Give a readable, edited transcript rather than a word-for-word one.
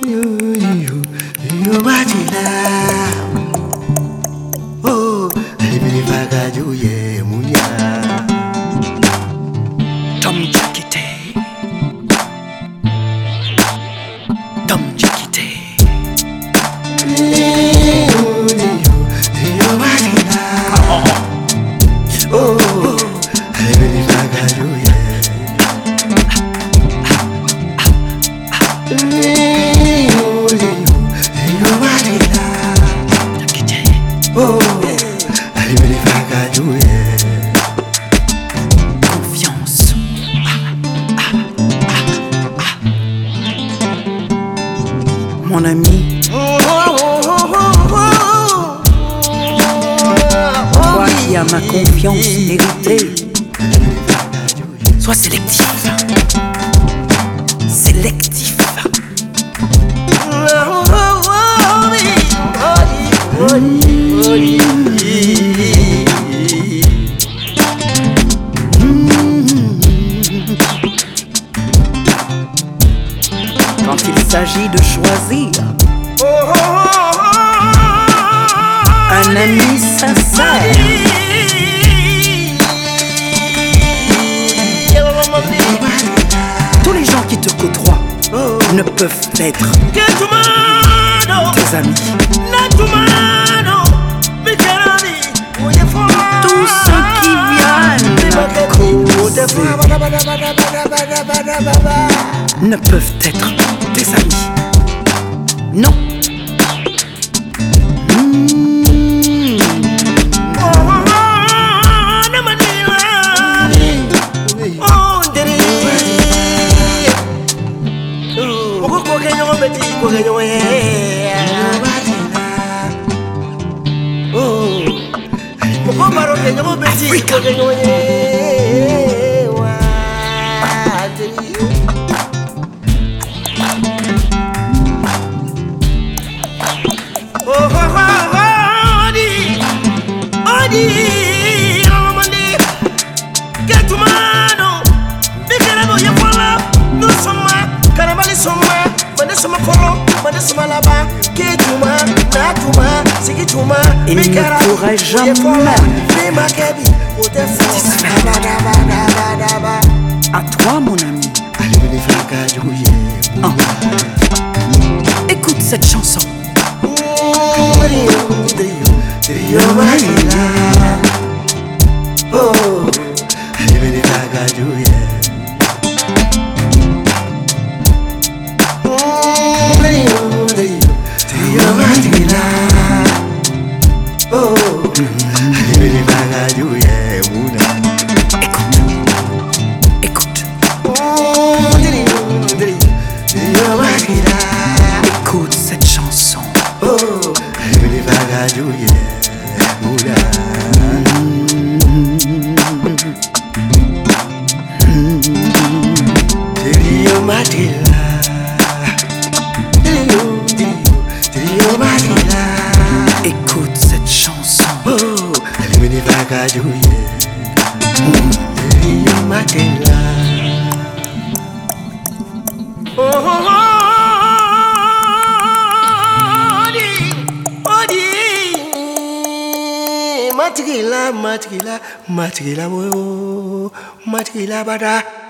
You matila. Oh, Libini Fagaju ye munya. Tom Jakite. Tom Jakite. You matila. Oh, Libini Fagaju ye. Confiance. Mon ami, toi qui as ma confiance méritée, sois sélectif. Sélectif. Quand il s'agit de choisir un ami sincère, tous les gens qui te côtoient ne peuvent être tes amis. Tous ceux qui viennent causer ne peuvent être tes amis. Non. Africa. Il ne pourrait jamais satisfaire. À toi, mon ami. Écoute cette chanson. Écoute. Écoute cette chanson. Écoute cette chanson. Matigila, matigila, matigila, matigila, bada.